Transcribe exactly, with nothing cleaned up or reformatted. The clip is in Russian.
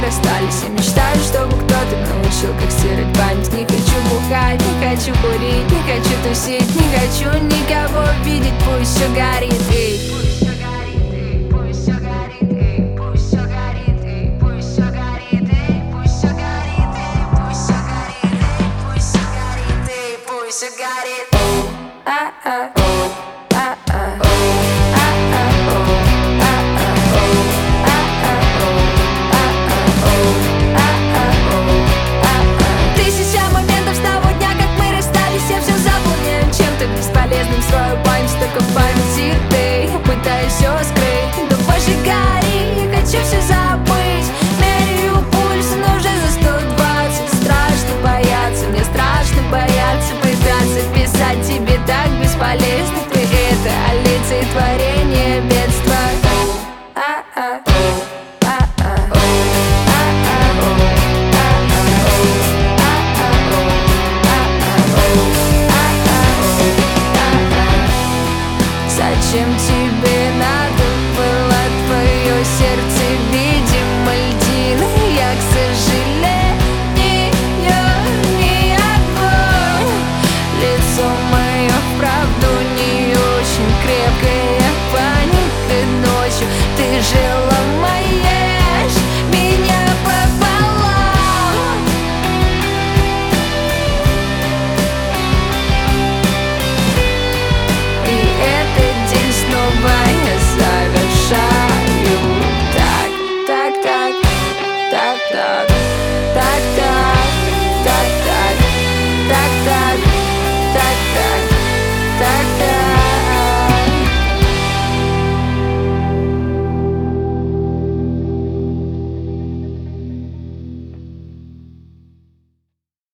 расстались. Я мечтаю, чтобы кто-то научил, как стирать память. Не хочу бухать, не хочу курить, не хочу тусить, не хочу никого видеть. Пусть все горит, эй. Пусть все горит, эй. Пусть все горит, эй. Пусть все горит, эй. Пусть все горит, эй. Пусть все горит, эй. Пусть все горит, эй. Пусть все горит, эй. Пусть все горит. О, а, а.